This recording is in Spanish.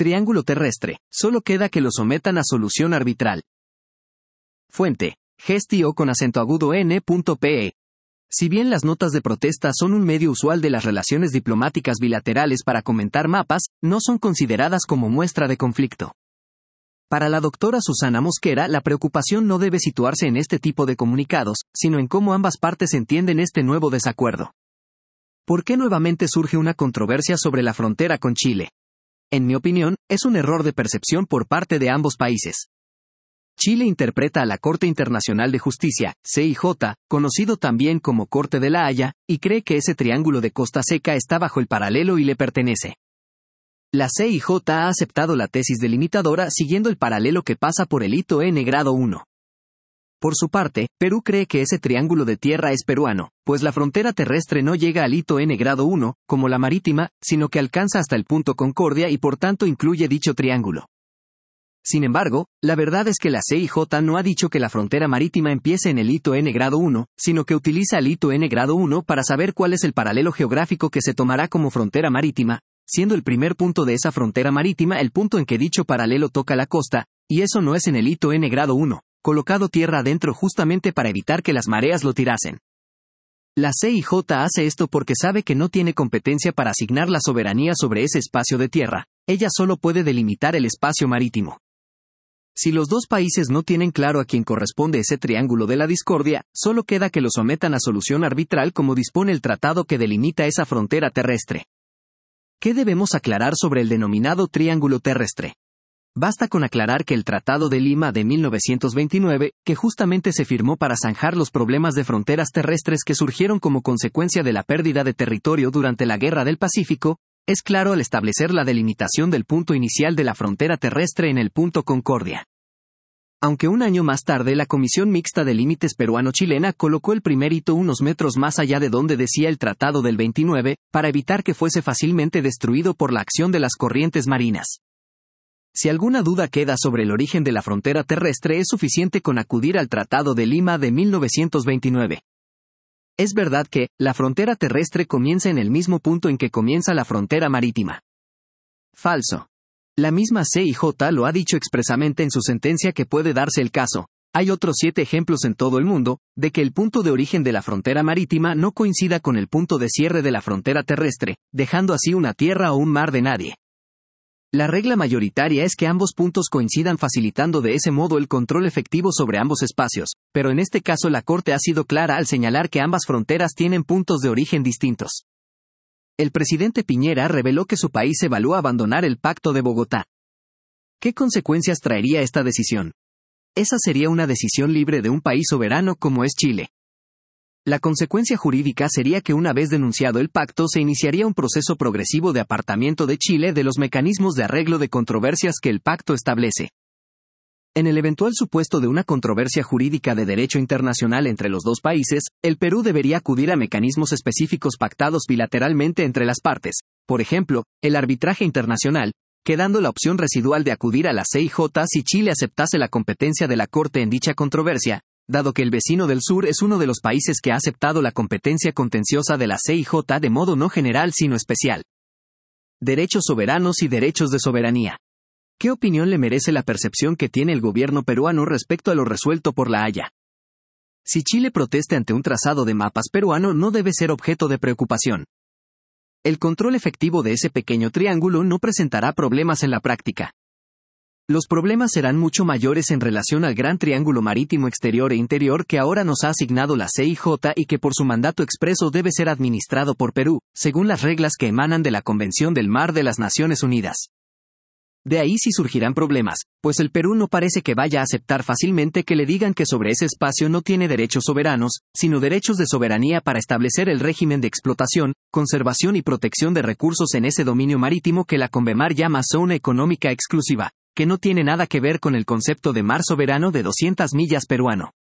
triángulo terrestre, solo queda que lo sometan a solución arbitral. Fuente: Gestio con acento agudo n.pe. Si bien las notas de protesta son un medio usual de las relaciones diplomáticas bilaterales para comentar mapas, no son consideradas como muestra de conflicto. Para la doctora Susana Mosquera, la preocupación no debe situarse en este tipo de comunicados, sino en cómo ambas partes entienden este nuevo desacuerdo. ¿Por qué nuevamente surge una controversia sobre la frontera con Chile? En mi opinión, es un error de percepción por parte de ambos países. Chile interpreta a la Corte Internacional de Justicia, CIJ, conocido también como Corte de la Haya, y cree que ese triángulo de costa seca está bajo el paralelo y le pertenece. La CIJ ha aceptado la tesis delimitadora siguiendo el paralelo que pasa por el hito N grado 1. Por su parte, Perú cree que ese triángulo de tierra es peruano, pues la frontera terrestre no llega al hito N grado 1, como la marítima, sino que alcanza hasta el punto Concordia y por tanto incluye dicho triángulo. Sin embargo, la verdad es que la CIJ no ha dicho que la frontera marítima empiece en el hito N grado 1, sino que utiliza el hito N grado 1 para saber cuál es el paralelo geográfico que se tomará como frontera marítima, siendo el primer punto de esa frontera marítima el punto en que dicho paralelo toca la costa, y eso no es en el hito N grado 1, colocado tierra adentro justamente para evitar que las mareas lo tirasen. La CIJ hace esto porque sabe que no tiene competencia para asignar la soberanía sobre ese espacio de tierra, ella solo puede delimitar el espacio marítimo. Si los dos países no tienen claro a quién corresponde ese triángulo de la discordia, solo queda que lo sometan a solución arbitral como dispone el tratado que delimita esa frontera terrestre. ¿Qué debemos aclarar sobre el denominado triángulo terrestre? Basta con aclarar que el Tratado de Lima de 1929, que justamente se firmó para zanjar los problemas de fronteras terrestres que surgieron como consecuencia de la pérdida de territorio durante la Guerra del Pacífico, es claro al establecer la delimitación del punto inicial de la frontera terrestre en el punto Concordia. Aunque un año más tarde la Comisión Mixta de Límites Peruano-Chilena colocó el primer hito unos metros más allá de donde decía el Tratado del 29, para evitar que fuese fácilmente destruido por la acción de las corrientes marinas. Si alguna duda queda sobre el origen de la frontera terrestre, es suficiente con acudir al Tratado de Lima de 1929. Es verdad que, la frontera terrestre comienza en el mismo punto en que comienza la frontera marítima. Falso. La misma CIJ lo ha dicho expresamente en su sentencia que puede darse el caso, hay otros 7 ejemplos en todo el mundo, de que el punto de origen de la frontera marítima no coincida con el punto de cierre de la frontera terrestre, dejando así una tierra o un mar de nadie. La regla mayoritaria es que ambos puntos coincidan facilitando de ese modo el control efectivo sobre ambos espacios, pero en este caso la Corte ha sido clara al señalar que ambas fronteras tienen puntos de origen distintos. El presidente Piñera reveló que su país evalúa abandonar el Pacto de Bogotá. ¿Qué consecuencias traería esta decisión? Esa sería una decisión libre de un país soberano como es Chile. La consecuencia jurídica sería que una vez denunciado el pacto se iniciaría un proceso progresivo de apartamiento de Chile de los mecanismos de arreglo de controversias que el pacto establece. En el eventual supuesto de una controversia jurídica de derecho internacional entre los dos países, el Perú debería acudir a mecanismos específicos pactados bilateralmente entre las partes, por ejemplo, el arbitraje internacional, quedando la opción residual de acudir a la CIJ si Chile aceptase la competencia de la Corte en dicha controversia, dado que el vecino del sur es uno de los países que ha aceptado la competencia contenciosa de la CIJ de modo no general sino especial. Derechos soberanos y derechos de soberanía. ¿Qué opinión le merece la percepción que tiene el gobierno peruano respecto a lo resuelto por la Haya? Si Chile protesta ante un trazado de mapas peruano no debe ser objeto de preocupación. El control efectivo de ese pequeño triángulo no presentará problemas en la práctica. Los problemas serán mucho mayores en relación al gran triángulo marítimo exterior e interior que ahora nos ha asignado la CIJ y que por su mandato expreso debe ser administrado por Perú, según las reglas que emanan de la Convención del Mar de las Naciones Unidas. De ahí sí surgirán problemas, pues el Perú no parece que vaya a aceptar fácilmente que le digan que sobre ese espacio no tiene derechos soberanos, sino derechos de soberanía para establecer el régimen de explotación, conservación y protección de recursos en ese dominio marítimo que la Convemar llama zona económica exclusiva, que no tiene nada que ver con el concepto de mar soberano de 200 millas peruano.